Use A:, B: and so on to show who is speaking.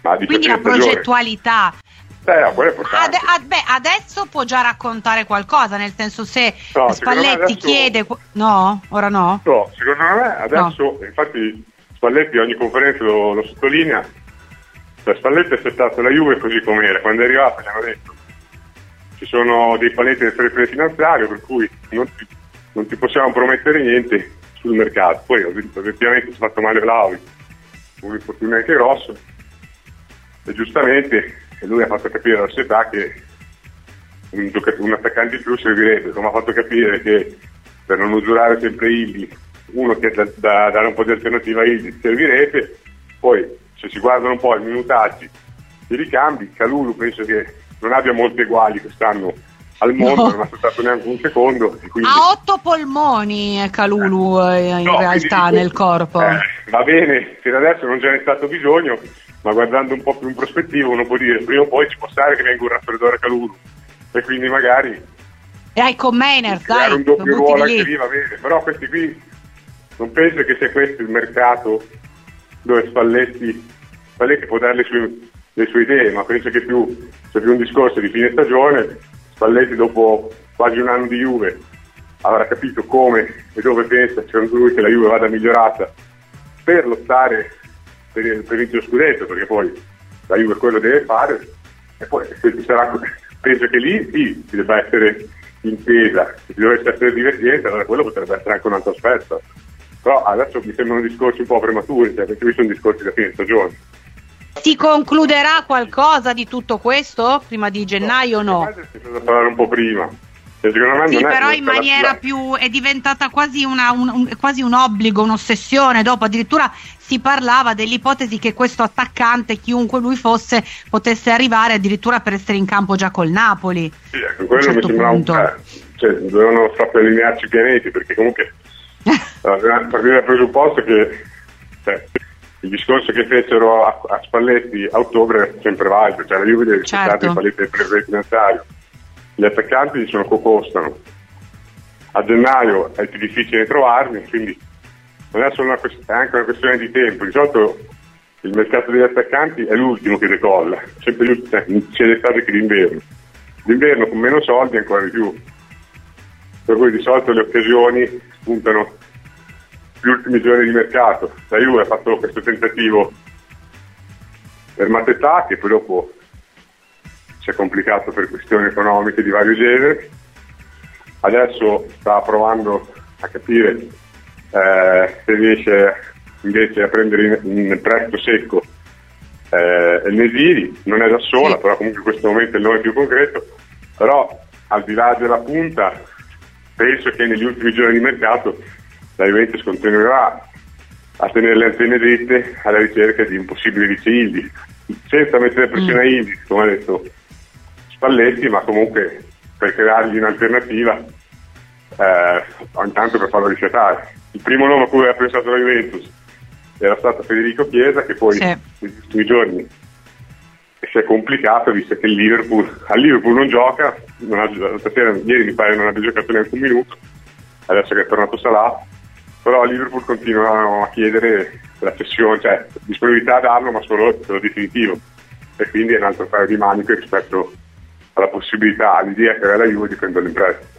A: quindi la progettualità.
B: Adesso può già raccontare qualcosa, nel senso, se Spalletti adesso chiede... No? Ora no?
A: No, secondo me adesso, infatti Spalletti ogni conferenza lo sottolinea, Spalletti ha accettato la Juve così com'era, quando è arrivato gli hanno detto ci sono dei paletti del fair play finanziario per cui non ti possiamo promettere niente sul mercato. Poi ovviamente si è fatto male Vlahovic, un infortunio anche grosso, e giustamente lui ha fatto capire alla società che un attaccante in più servirebbe, come ha fatto capire che per non usurare sempre Illy, uno che da dare un po' di alternativa a Illy servirebbe. Poi se si guardano un po' i minutaggi, i ricambi, Kalulu penso che non abbia molti eguali quest'anno al mondo, non ha saltato neanche un secondo. Quindi...
B: Ha 8 polmoni Kalulu in realtà nel corpo.
A: Va bene, fino adesso non ce n'è stato bisogno, ma guardando un po' più in prospettiva uno può dire prima o poi ci può stare che venga un raffreddore Kalulu, e quindi magari
B: hai con Maynard, dai,
A: un doppio ruolo anche lì, va bene, però questi qui non penso che sia questo il mercato dove Spalletti può dare le sue idee, ma penso che sia più un discorso di fine stagione. Spalletti dopo quasi un anno di Juve avrà capito come e dove pensa secondo lui che la Juve vada migliorata per lottare per il scudetto, perché poi la Juve quello deve fare, e poi penso che lì sì, ci debba essere intesa, se ci dovesse essere divergenza, allora quello potrebbe essere anche un altro aspetto, però adesso mi sembrano discorsi un po' prematuri, perché qui sono discorsi da fine stagione.
B: Si concluderà qualcosa di tutto questo prima di gennaio o no?
A: Si deve parlare un po' prima. Secondo me
B: sì,
A: non
B: però in maniera più è diventata quasi quasi un obbligo, un'ossessione. Dopo addirittura si parlava dell'ipotesi che questo attaccante, chiunque lui fosse, potesse arrivare addirittura per essere in campo già col Napoli.
A: Sì, ecco, quello mi sembra un po'. Dovevano proprio allinearci i pianeti, perché comunque partire dal presupposto che il discorso che fecero a Spalletti a ottobre è sempre valido, cioè la Juve deve rispettare i paletti del fair play finanziario. Gli attaccanti costano. A gennaio è più difficile trovarli, quindi non è solo è anche una questione di tempo. Di solito il mercato degli attaccanti è l'ultimo che decolla, sempre sia d'estate che d'inverno. D'inverno con meno soldi ancora di più. Per cui di solito le occasioni puntano gli ultimi giorni di mercato. La Juve ha fatto questo tentativo per Mateta, che poi dopo si è complicato per questioni economiche di vario genere. Adesso sta provando a capire se riesce invece a prendere in prestito secco il Nesiri. Non è da sola, sì, però comunque in questo momento è il nome più concreto. Però al di là della punta penso che negli ultimi giorni di mercato la Juventus continuerà a tenere le antenne dritte alla ricerca di un possibile vice Illy, senza mettere pressione a Illy, come ha detto Spalletti, ma comunque per creargli un'alternativa, intanto per farlo rifiatare. Il primo nome a cui aveva pensato la Juventus era stato Federico Chiesa, che poi negli ultimi giorni si è complicato, visto che al Liverpool non gioca, ieri mi pare non abbia giocato neanche un minuto, adesso che è tornato Salah, però a Liverpool continuano a chiedere la cessione, cioè disponibilità a darlo, ma solo per lo definitivo, e quindi è un altro paio di maniche rispetto alla possibilità, all'idea che aveva la Juve di prenderlo in prestito.